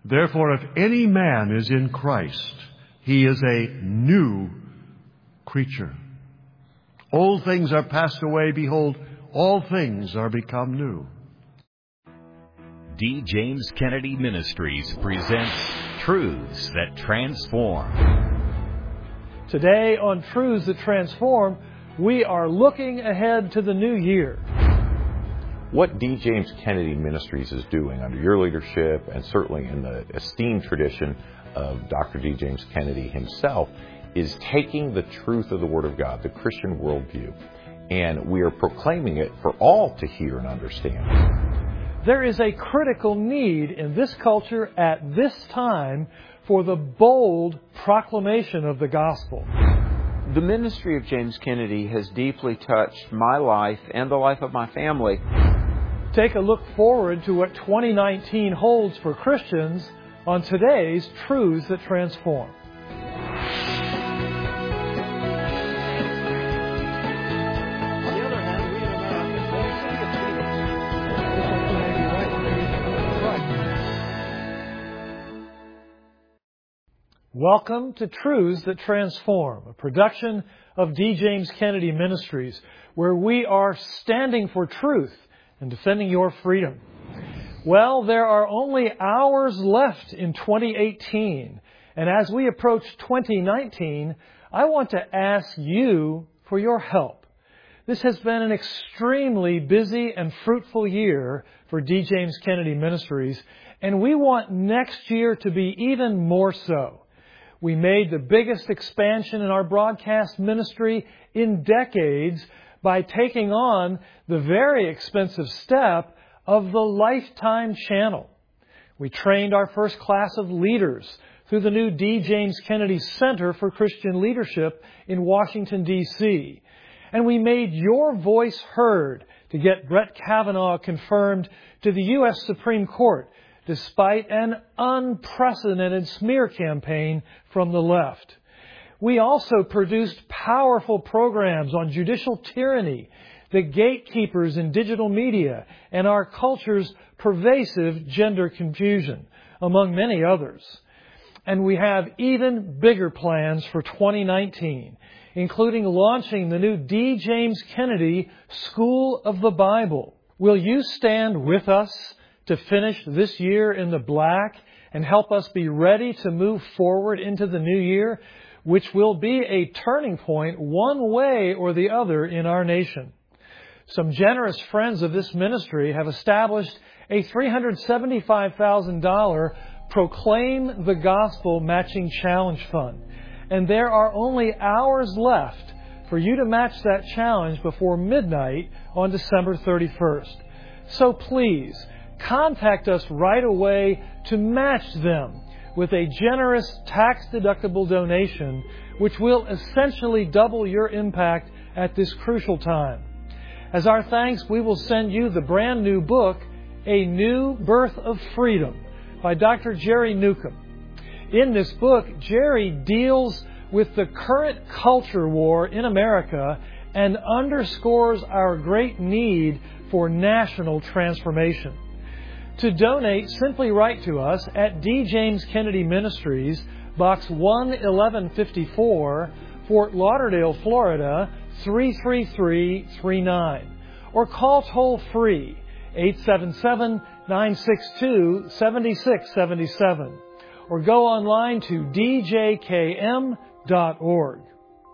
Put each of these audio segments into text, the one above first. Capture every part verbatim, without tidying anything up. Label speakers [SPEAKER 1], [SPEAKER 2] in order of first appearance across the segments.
[SPEAKER 1] Therefore, if any man is in Christ, he is a new creature. Old things are passed away. Behold, all things are become new.
[SPEAKER 2] D. James Kennedy Ministries presents Truths That Transform.
[SPEAKER 3] Today on Truths That Transform, we are looking ahead to the new year.
[SPEAKER 4] What D. James Kennedy Ministries is doing under your leadership, and certainly in the esteemed tradition of Doctor D. James Kennedy himself, is taking the truth of the Word of God, the Christian worldview, and we are proclaiming it for all to hear and understand.
[SPEAKER 3] There is a critical need in this culture at this time for the bold proclamation of the gospel.
[SPEAKER 5] The ministry of James Kennedy has deeply touched my life and the life of my family.
[SPEAKER 3] Take a look forward to what twenty nineteen holds for Christians on today's Truths That Transform. Welcome to Truths That Transform, a production of D. James Kennedy Ministries, where we are standing for truth and defending your freedom. Well, there are only hours left in twenty eighteen, and as we approach twenty nineteen, I want to ask you for your help. This has been an extremely busy and fruitful year for D. James Kennedy Ministries, and we want next year to be even more so. We made the biggest expansion in our broadcast ministry in decades by taking on the very expensive step of the Lifetime channel. We trained our first class of leaders through the new D. James Kennedy Center for Christian Leadership in Washington, D C And we made your voice heard to get Brett Kavanaugh confirmed to the U S Supreme Court, despite an unprecedented smear campaign from the left. We also produced powerful programs on judicial tyranny, the gatekeepers in digital media, and our culture's pervasive gender confusion, among many others. And we have even bigger plans for twenty nineteen, including launching the new D. James Kennedy School of the Bible. Will you stand with us to finish this year in the black and help us be ready to move forward into the new year, which will be a turning point one way or the other in our nation? Some generous friends of this ministry have established a three hundred seventy-five thousand dollars Proclaim the Gospel Matching Challenge Fund. And there are only hours left for you to match that challenge before midnight on December thirty-first. So please, contact us right away to match them with a generous tax-deductible donation, which will essentially double your impact at this crucial time. As our thanks, we will send you the brand new book, A New Birth of Freedom, by Doctor Jerry Newcomb. In this book, Jerry deals with the current culture war in America and underscores our great need for national transformation. To donate, simply write to us at D. James Kennedy Ministries, Box one eleven fifty-four, Fort Lauderdale, Florida, three three three three nine. Or call toll-free, eight seven seven, nine six two, seven six seven seven. Or go online to d j k m dot org.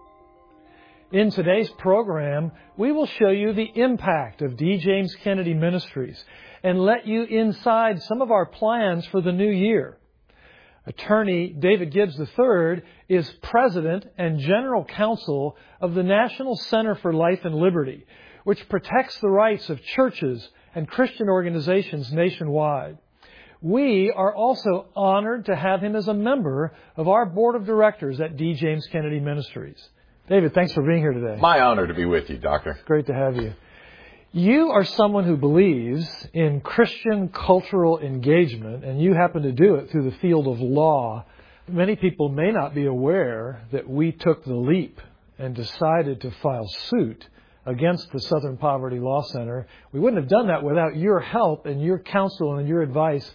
[SPEAKER 3] In today's program, we will show you the impact of D. James Kennedy Ministries and let you inside some of our plans for the new year. Attorney David Gibbs the third is President and General Counsel of the National Center for Life and Liberty, which protects the rights of churches and Christian organizations nationwide. We are also honored to have him as a member of our board of directors at D. James Kennedy Ministries. David, thanks for being here today.
[SPEAKER 4] My honor to be with you, Doctor.
[SPEAKER 3] Great to have you. You are someone who believes in Christian cultural engagement, and you happen to do it through the field of law. Many people may not be aware that we took the leap and decided to file suit against the Southern Poverty Law Center. We wouldn't have done that without your help and your counsel and your advice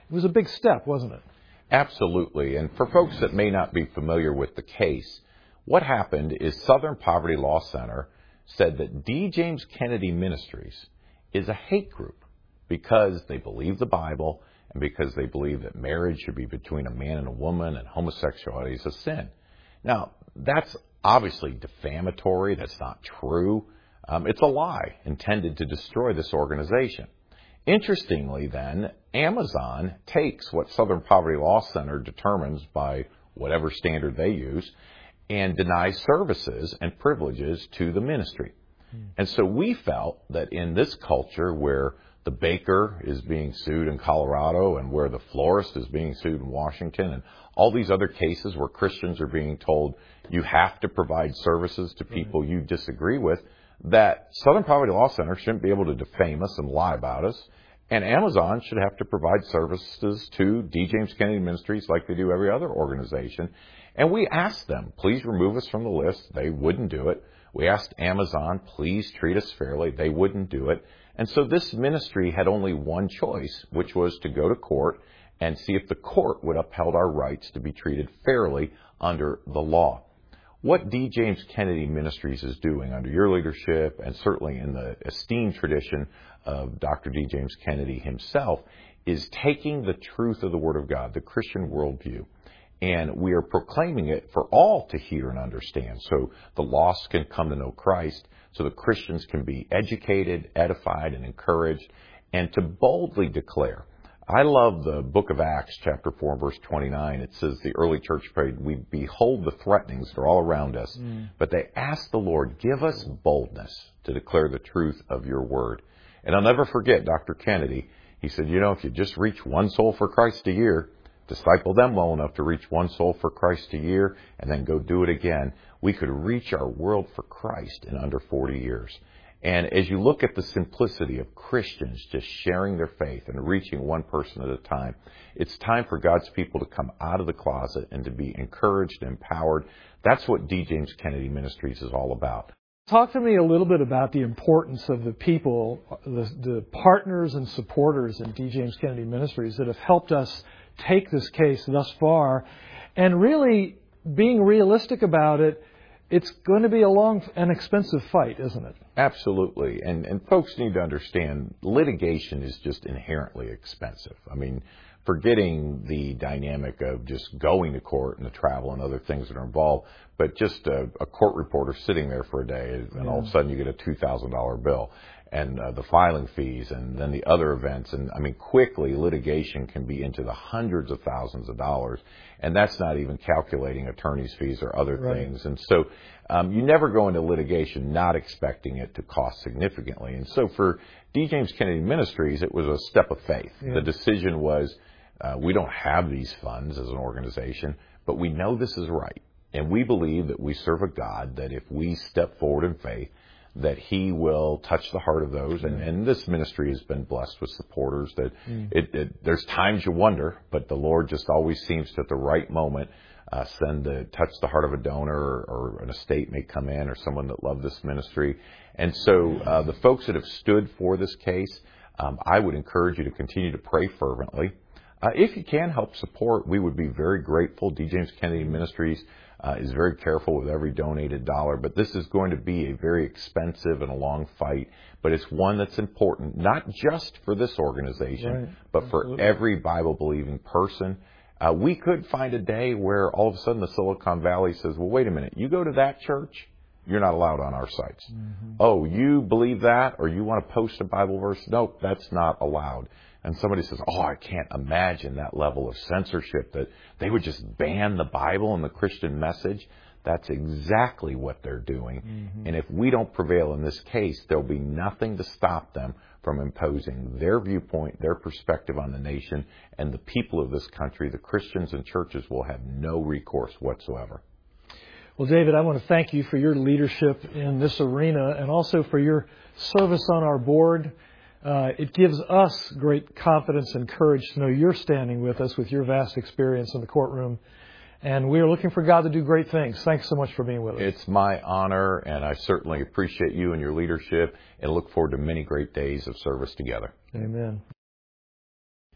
[SPEAKER 3] It was a big step, wasn't it?
[SPEAKER 4] Absolutely. And for folks that may not be familiar with the case, what happened is Southern Poverty Law Center said that D. James Kennedy Ministries is a hate group because they believe the Bible and because they believe that marriage should be between a man and a woman and homosexuality is a sin. Now, that's obviously defamatory. That's not true. Um, it's a lie intended to destroy this organization. Interestingly, then, Amazon takes what Southern Poverty Law Center determines by whatever standard they use and denies services and privileges to the ministry. Mm. And so we felt that in this culture where the baker is being sued in Colorado and where the florist is being sued in Washington and all these other cases where Christians are being told you have to provide services to people right. you disagree with, that Southern Poverty Law Center shouldn't be able to defame us and lie about us. And Amazon should have to provide services to D. James Kennedy Ministries like they do every other organization. And we asked them, please remove us from the list. They wouldn't do it. We asked Amazon, please treat us fairly. They wouldn't do it. And so this ministry had only one choice, which was to go to court and see if the court would upheld our rights to be treated fairly under the law. What D. James Kennedy Ministries is doing under your leadership and certainly in the esteemed tradition of Doctor D. James Kennedy himself is taking the truth of the Word of God, the Christian worldview, and we are proclaiming it for all to hear and understand so the lost can come to know Christ, so the Christians can be educated, edified, and encouraged, and to boldly declare. I love the book of Acts, chapter four, verse twenty-nine. It says the early church prayed, we behold the threatenings that are all around us, mm. but they asked the Lord, give us boldness to declare the truth of your word. And I'll never forget Doctor Kennedy. He said, you know, if you just reach one soul for Christ a year, disciple them well enough to reach one soul for Christ a year, and then go do it again, we could reach our world for Christ in under forty years. And as you look at the simplicity of Christians just sharing their faith and reaching one person at a time, it's time for God's people to come out of the closet and to be encouraged and empowered. That's what D. James Kennedy Ministries is all about.
[SPEAKER 3] Talk to me a little bit about the importance of the people, the, the partners and supporters in D. James Kennedy Ministries that have helped us take this case thus far, and really being realistic about it. It's going to be a long and expensive fight, isn't it?
[SPEAKER 4] Absolutely. And and folks need to understand litigation is just inherently expensive. I mean, forgetting the dynamic of just going to court and the travel and other things that are involved, but just a, a court reporter sitting there for a day and yeah. all of a sudden you get a two thousand dollars bill. And uh, the filing fees and then the other events. And I mean, quickly litigation can be into the hundreds of thousands of dollars. And that's not even calculating attorney's fees or other right. things. And so um, you never go into litigation not expecting it to cost significantly. And so for D. James Kennedy Ministries, it was a step of faith. Yeah. The decision was uh, we don't have these funds as an organization, but we know this is right. And we believe that we serve a God that if we step forward in faith, that he will touch the heart of those. And, and this ministry has been blessed with supporters that mm. it, it, there's times you wonder, but the Lord just always seems to, at the right moment, uh, send the, touch the heart of a donor or, or an estate may come in or someone that loved this ministry. And so uh, the folks that have stood for this case, um, I would encourage you to continue to pray fervently. Uh, if you can help support, we would be very grateful. D. James Kennedy Ministries Uh, is very careful with every donated dollar, but this is going to be a very expensive and a long fight, but it's one that's important, not just for this organization, right. but Absolutely. For every Bible-believing person. Uh, we could find a day where all of a sudden the Silicon Valley says, well, wait a minute, you go to that church, you're not allowed on our sites. Mm-hmm. Oh, you believe that, or you want to post a Bible verse? Nope, that's not allowed. And somebody says, oh, I can't imagine that level of censorship, that they would just ban the Bible and the Christian message. That's exactly what they're doing. Mm-hmm. And if we don't prevail in this case, there'll be nothing to stop them from imposing their viewpoint, their perspective on the nation, and the people of this country, the Christians and churches, will have no recourse whatsoever.
[SPEAKER 3] Well, David, I want to thank you for your leadership in this arena and also for your service on our board. Uh, it gives us great confidence and courage to know you're standing with us with your vast experience in the courtroom. And we are looking for God to do great things. Thanks so much for being with us.
[SPEAKER 4] It's my honor, and I certainly appreciate you and your leadership and look forward to many great days of service together.
[SPEAKER 3] Amen.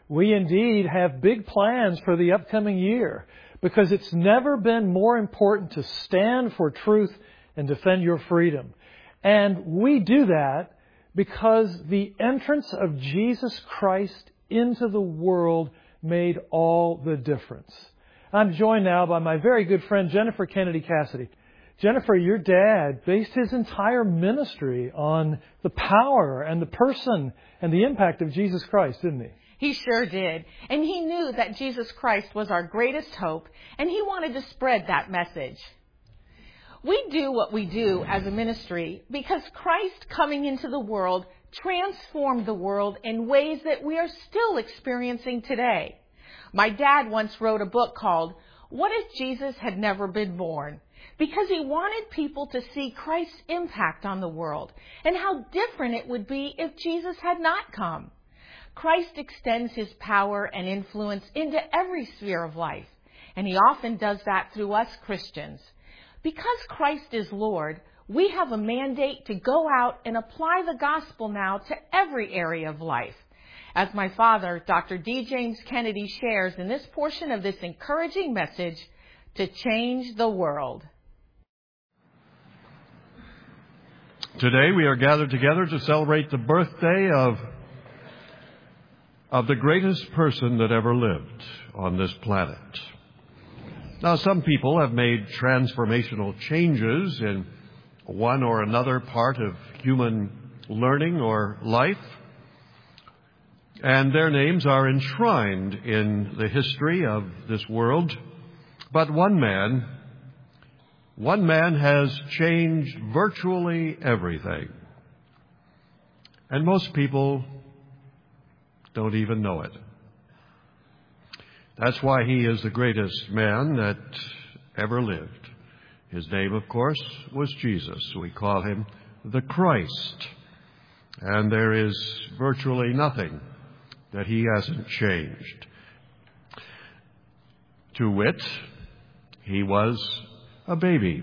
[SPEAKER 3] We indeed have big plans for the upcoming year because it's never been more important to stand for truth and defend your freedom. And we do that because the entrance of Jesus Christ into the world made all the difference. I'm joined now by my very good friend Jennifer Kennedy Cassidy. Jennifer, your dad based his entire ministry on the power and the person and the impact of Jesus Christ, didn't he?
[SPEAKER 6] He sure did. And he knew that Jesus Christ was our greatest hope, and he wanted to spread that message. We do what we do as a ministry because Christ coming into the world transformed the world in ways that we are still experiencing today. My dad once wrote a book called, What If Jesus Had Never Been Born? Because he wanted people to see Christ's impact on the world and how different it would be if Jesus had not come. Christ extends his power and influence into every sphere of life, and he often does that through us Christians. Because Christ is Lord, we have a mandate to go out and apply the gospel now to every area of life. As my father, Doctor D. James Kennedy, shares in this portion of this encouraging message, to change the world.
[SPEAKER 1] Today we are gathered together to celebrate the birthday of of the greatest person that ever lived on this planet. Now, some people have made transformational changes in one or another part of human learning or life, and their names are enshrined in the history of this world. But one man, one man has changed virtually everything. And most people don't even know it. That's why he is the greatest man that ever lived. His name, of course, was Jesus. We call him the Christ. And there is virtually nothing that he hasn't changed. To wit, he was a baby.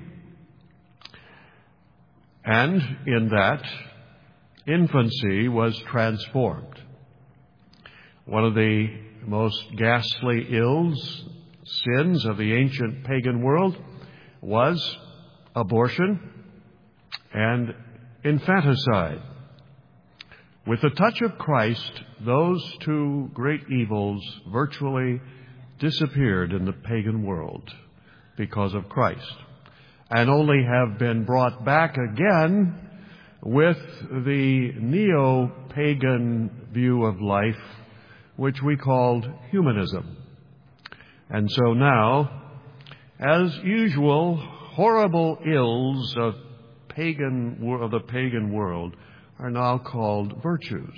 [SPEAKER 1] And in that, infancy was transformed. One of the most ghastly ills, sins of the ancient pagan world was abortion and infanticide. With the touch of Christ, those two great evils virtually disappeared in the pagan world because of Christ, and only have been brought back again with the neo-pagan view of life, which we called humanism. And so now, as usual, horrible ills of pagan of the pagan world are now called virtues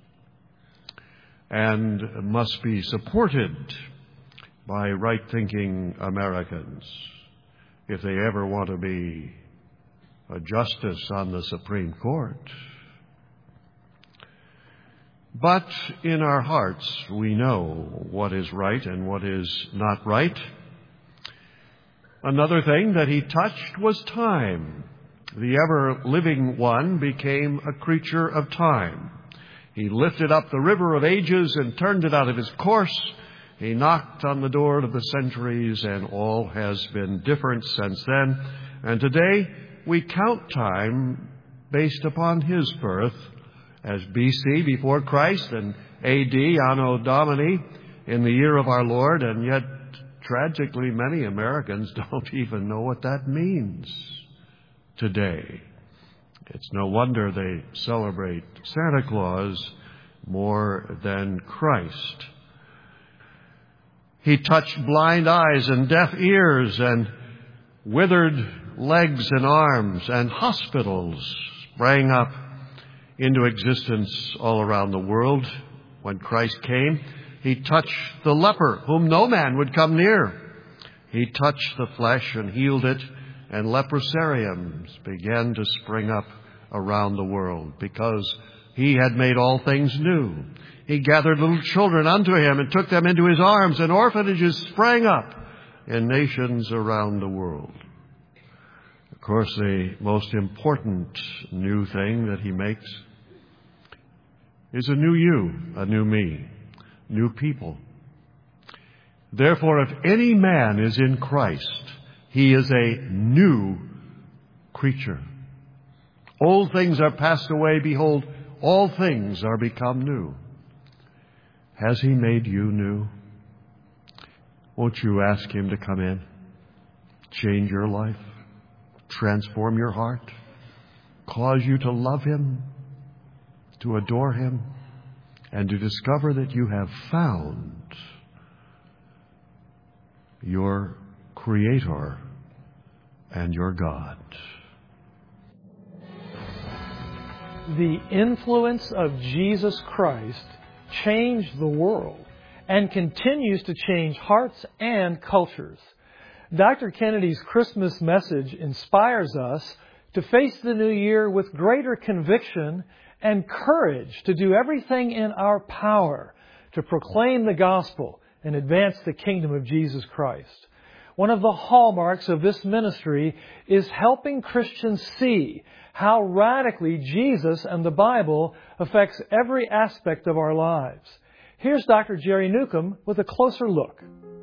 [SPEAKER 1] and must be supported by right-thinking Americans if they ever want to be a justice on the Supreme Court. But in our hearts, we know what is right and what is not right. Another thing that he touched was time. The ever-living one became a creature of time. He lifted up the river of ages and turned it out of his course. He knocked on the door of the centuries, and all has been different since then. And today, we count time based upon his birth as B C, before Christ, and A D, Anno Domini, in the year of our Lord, and yet, tragically, many Americans don't even know what that means today. It's no wonder they celebrate Santa Claus more than Christ. He touched blind eyes and deaf ears and withered legs and arms, and hospitals sprang up into existence all around the world. When Christ came, he touched the leper, whom no man would come near. He touched the flesh and healed it, and leprosariums began to spring up around the world because he had made all things new. He gathered little children unto him and took them into his arms, and orphanages sprang up in nations around the world. Of course, the most important new thing that he makes is a new you, a new me. new people. Therefore, if any man is in Christ, he is a new creature. Old things are passed away. Behold, all things are become new. Has he made you new? Won't you ask him to come in, change your life, transform your heart, cause you to love him, to adore him, and to discover that you have found your Creator and your God.
[SPEAKER 3] The influence of Jesus Christ changed the world and continues to change hearts and cultures. Doctor Kennedy's Christmas message inspires us to face the new year with greater conviction and courage to do everything in our power to proclaim the gospel and advance the kingdom of Jesus Christ. One of the hallmarks of this ministry is helping Christians see how radically Jesus and the Bible affects every aspect of our lives. Here's Doctor Jerry Newcomb with a closer look.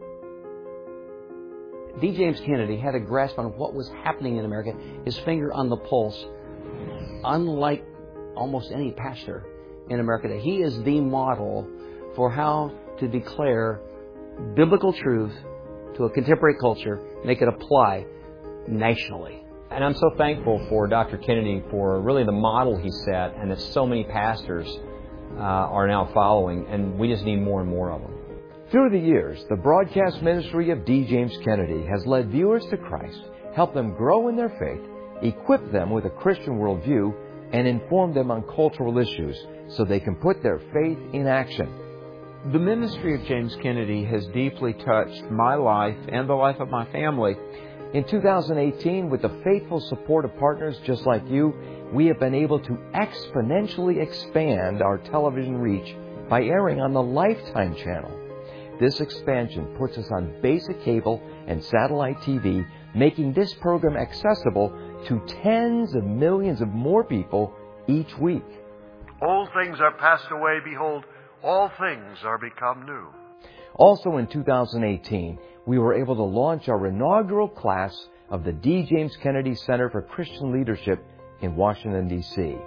[SPEAKER 7] D. James Kennedy had a grasp on what was happening in America, his finger on the pulse, unlike almost any pastor in America today. He is the model for how to declare biblical truth to a contemporary culture, make it apply nationally.
[SPEAKER 8] And I'm so thankful for Doctor Kennedy for really the model he set, and that so many pastors uh, are now following, and we just need more and more of them.
[SPEAKER 9] Through the years, the broadcast ministry of D. James Kennedy has led viewers to Christ, helped them grow in their faith, equipped them with a Christian worldview, and informed them on cultural issues so they can put their faith in action.
[SPEAKER 5] The ministry of James Kennedy has deeply touched my life and the life of my family.
[SPEAKER 9] In two thousand eighteen, with the faithful support of partners just like you, we have been able to exponentially expand our television reach by airing on the Lifetime channel. This expansion puts us on basic cable and satellite T V, making this program accessible to tens of millions of more people each week.
[SPEAKER 1] Old things are passed away. Behold, all things are become new.
[SPEAKER 9] Also in two thousand eighteen, we were able to launch our inaugural class of the D. James Kennedy Center for Christian Leadership in Washington, D C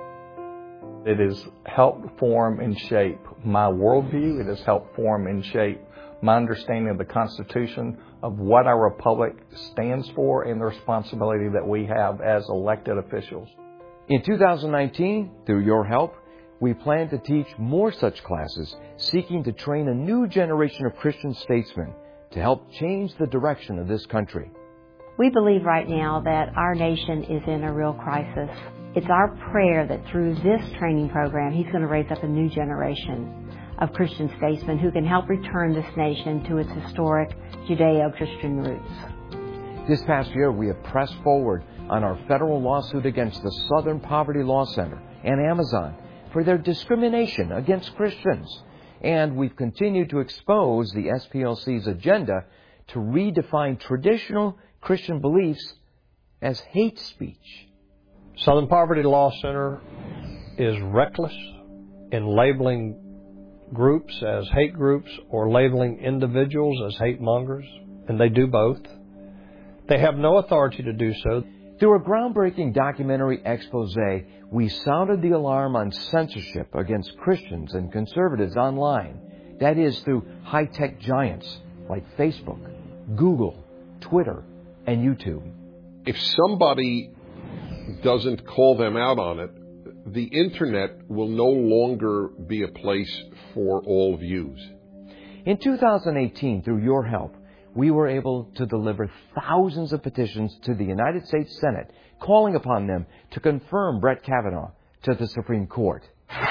[SPEAKER 10] It has helped form and shape my worldview. It has helped form and shape my understanding of the Constitution, of what our republic stands for, and the responsibility that we have as elected officials.
[SPEAKER 9] In two thousand nineteen, through your help, we plan to teach more such classes, seeking to train a new generation of Christian statesmen to help change the direction of this country.
[SPEAKER 11] We believe right now that our nation is in a real crisis. It's our prayer that through this training program, He's going to raise up a new generation of Christian statesmen who can help return this nation to its historic Judeo-Christian roots.
[SPEAKER 9] This past year, we have pressed forward on our federal lawsuit against the Southern Poverty Law Center and Amazon for their discrimination against Christians. And we've continued to expose the S P L C's agenda to redefine traditional Christian beliefs as hate speech.
[SPEAKER 12] Southern Poverty Law Center is reckless in labeling groups as hate groups or labeling individuals as hate mongers, and they do both. They have no authority to do so.
[SPEAKER 9] Through a groundbreaking documentary expose, we sounded the alarm on censorship against Christians and conservatives online. That is, through high-tech giants like Facebook, Google, Twitter, and YouTube.
[SPEAKER 13] If somebody doesn't call them out on it, the Internet will no longer be a place for all views.
[SPEAKER 9] In two thousand eighteen, through your help, we were able to deliver thousands of petitions to the United States Senate, calling upon them to confirm Brett Kavanaugh to the Supreme Court.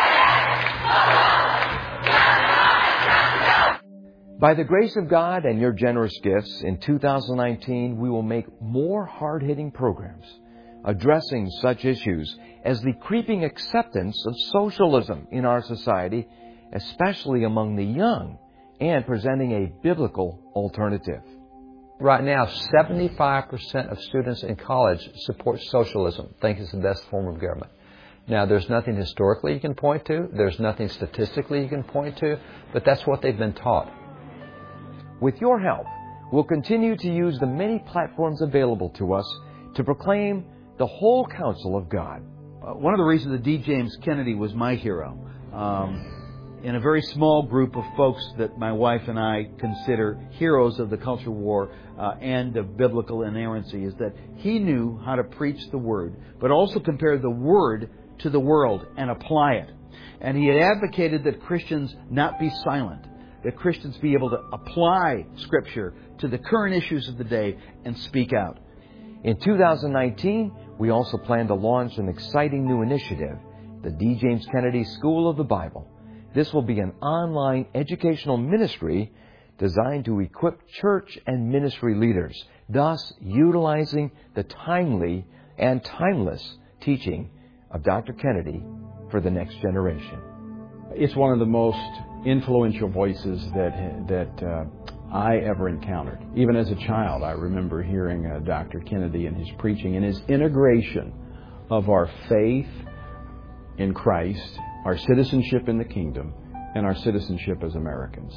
[SPEAKER 9] By the grace of God and your generous gifts, in two thousand nineteen, we will make more hard-hitting programs addressing such issues as the creeping acceptance of socialism in our society, especially among the young, and presenting a biblical alternative.
[SPEAKER 8] Right now, seventy-five percent of students in college support socialism, think it's the best form of government.
[SPEAKER 9] Now, there's nothing historically you can point to. There's nothing statistically you can point to. But that's what they've been taught. With your help, we'll continue to use the many platforms available to us to proclaim the whole counsel of God.
[SPEAKER 14] Uh, one of the reasons that D. James Kennedy was my hero, um, in a very small group of folks that my wife and I consider heroes of the culture war uh, and of biblical inerrancy, is that he knew how to preach the Word, but also compare the Word to the world and apply it. And he had advocated that Christians not be silent, that Christians be able to apply Scripture to the current issues of the day and speak out.
[SPEAKER 9] In two thousand nineteen, we also plan to launch an exciting new initiative, the D. James Kennedy School of the Bible. This will be an online educational ministry designed to equip church and ministry leaders, thus utilizing the timely and timeless teaching of Doctor Kennedy for the next generation.
[SPEAKER 15] It's one of the most influential voices that that uh, I ever encountered. Even as a child, I remember hearing uh, Doctor Kennedy and his preaching and his integration of our faith in Christ, our citizenship in the kingdom, and our citizenship as Americans.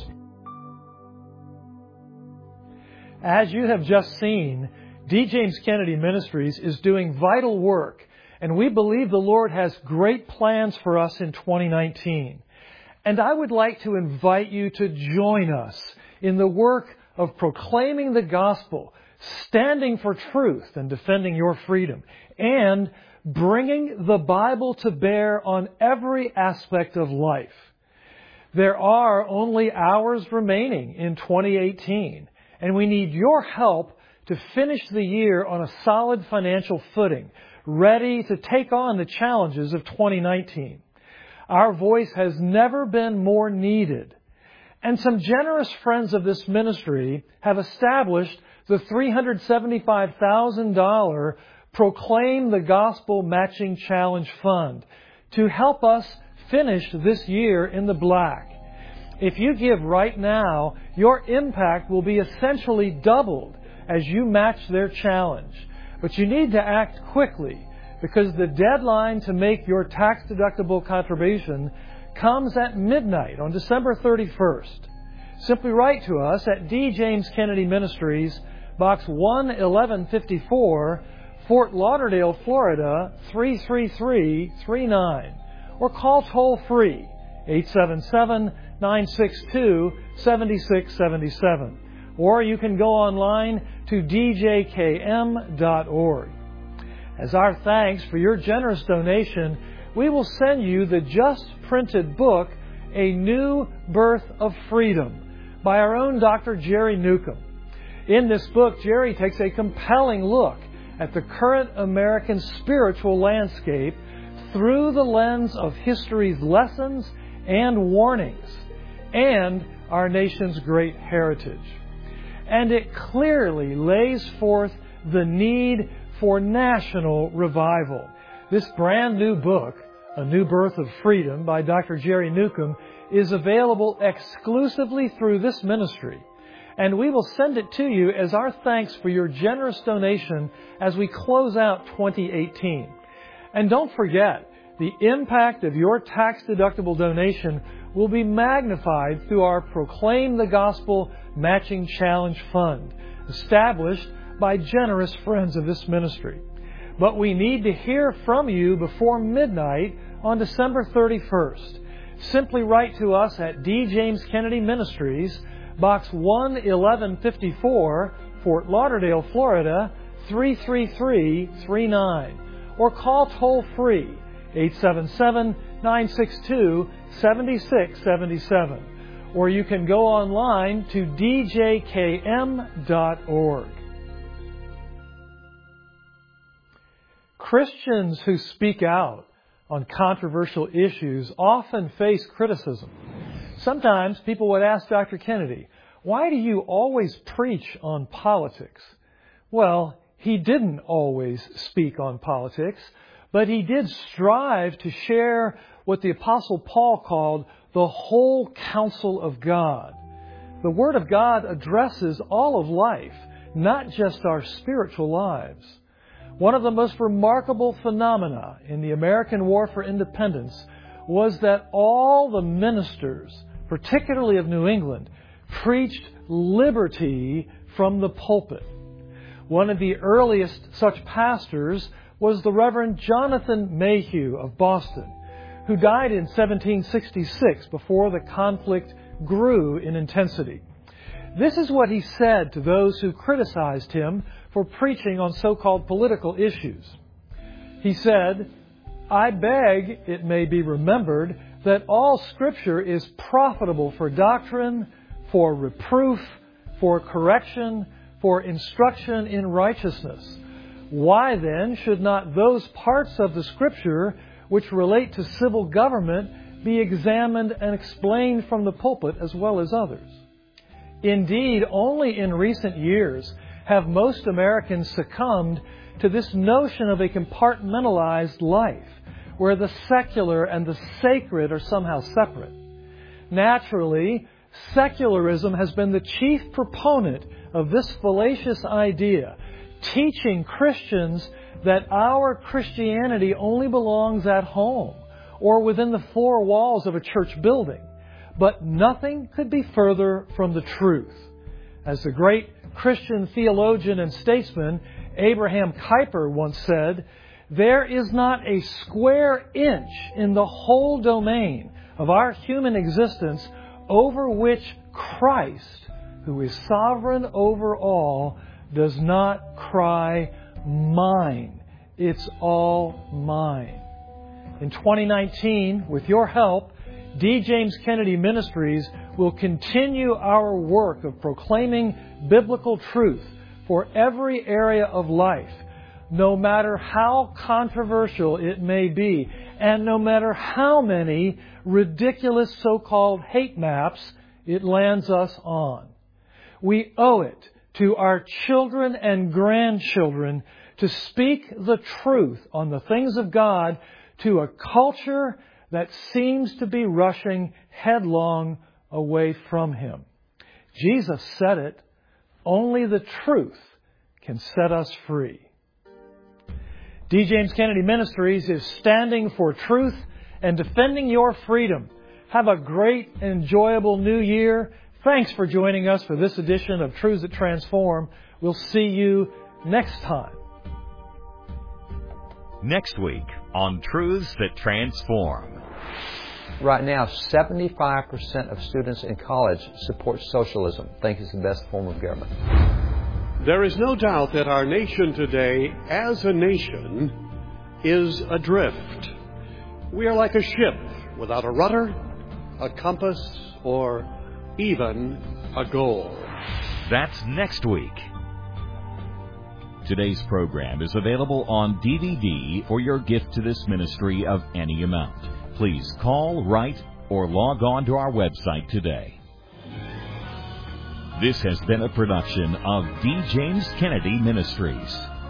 [SPEAKER 3] As you have just seen, D. James Kennedy Ministries is doing vital work, and we believe the Lord has great plans for us in twenty nineteen. And I would like to invite you to join us in the work of proclaiming the gospel, standing for truth and defending your freedom, and bringing the Bible to bear on every aspect of life. There are only hours remaining in twenty eighteen, and we need your help to finish the year on a solid financial footing, ready to take on the challenges of twenty nineteen. Our voice has never been more needed. And some generous friends of this ministry have established the three hundred seventy-five thousand dollars Proclaim the Gospel Matching Challenge Fund to help us finish this year in the black. If you give right now, your impact will be essentially doubled as you match their challenge. But you need to act quickly, because the deadline to make your tax-deductible contribution comes at midnight on December thirty-first. Simply write to us at D. James Kennedy Ministries, Box one eleven fifty-four, Fort Lauderdale, Florida, three three three three nine, or call toll-free eight seven seven, nine six two, seven six seven seven. Or you can go online to d j k m dot org. As our thanks for your generous donation, we will send you the just printed book, A New Birth of Freedom, by our own Doctor Jerry Newcomb. In this book, Jerry takes a compelling look at the current American spiritual landscape through the lens of history's lessons and warnings, and our nation's great heritage. And it clearly lays forth the need for national revival. This brand new book, A New Birth of Freedom by Doctor Jerry Newcomb, is available exclusively through this ministry. And we will send it to you as our thanks for your generous donation as we close out twenty eighteen. And don't forget, the impact of your tax-deductible donation will be magnified through our Proclaim the Gospel Matching Challenge Fund, established by generous friends of this ministry. But we need to hear from you before midnight on December thirty-first. Simply write to us at D. James Kennedy Ministries, Box one eleven fifty-four, Fort Lauderdale, Florida, three three three three nine. Or call toll-free eight seven seven, nine six two, seven six seven seven. Or you can go online to d j k m dot org. Christians who speak out on controversial issues often face criticism. Sometimes people would ask Doctor Kennedy, why do you always preach on politics? Well, he didn't always speak on politics, but he did strive to share what the Apostle Paul called the whole counsel of God. The Word of God addresses all of life, not just our spiritual lives. One of the most remarkable phenomena in the American War for Independence was that all the ministers, particularly of New England, preached liberty from the pulpit. One of the earliest such pastors was the Reverend Jonathan Mayhew of Boston, who died in seventeen sixty-six before the conflict grew in intensity. This is what he said to those who criticized him for preaching on so-called political issues. He said, "I beg it may be remembered that all Scripture is profitable for doctrine, for reproof, for correction, for instruction in righteousness. Why then should not those parts of the Scripture which relate to civil government be examined and explained from the pulpit as well as others? Indeed, only in recent years have most Americans succumbed to this notion of a compartmentalized life, where the secular and the sacred are somehow separate. Naturally, secularism has been the chief proponent of this fallacious idea, teaching Christians that our Christianity only belongs at home or within the four walls of a church building. But nothing could be further from the truth. As the great Christian theologian and statesman Abraham Kuyper once said, "There is not a square inch in the whole domain of our human existence over which Christ, who is sovereign over all, does not cry, 'Mine.' It's all mine." In twenty nineteen, with your help, D. James Kennedy Ministries will continue our work of proclaiming biblical truth for every area of life, no matter how controversial it may be, and no matter how many ridiculous so-called hate maps it lands us on. We owe it to our children and grandchildren to speak the truth on the things of God to a culture that seems to be rushing headlong away from Him. Jesus said it, only the truth can set us free. D. James Kennedy Ministries is standing for truth and defending your freedom. Have a great, enjoyable new year. Thanks for joining us for this edition of Truths That Transform. We'll see you next time.
[SPEAKER 2] Next week on Truths That Transform.
[SPEAKER 7] Right now, seventy-five percent of students in college support socialism, think it's the best form of government.
[SPEAKER 1] There is no doubt that our nation today, as a nation, is adrift. We are like a ship without a rudder, a compass, or even a goal.
[SPEAKER 2] That's next week. Today's program is available on D V D for your gift to this ministry of any amount. Please call, write, or log on to our website today. This has been a production of D. James Kennedy Ministries.